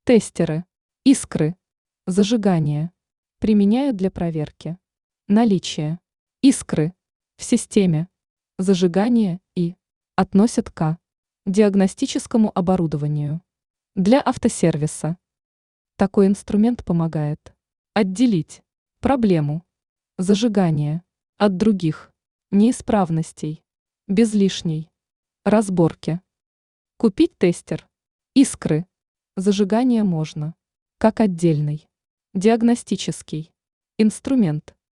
Тестеры. Искры. Зажигание. Применяют для проверки наличия искры в системе зажигания и относят к диагностическому оборудованию для автосервиса. Такой инструмент помогает отделить проблему зажигания от других неисправностей без лишней разборки. Купить тестер искры зажигания можно как отдельный диагностический инструмент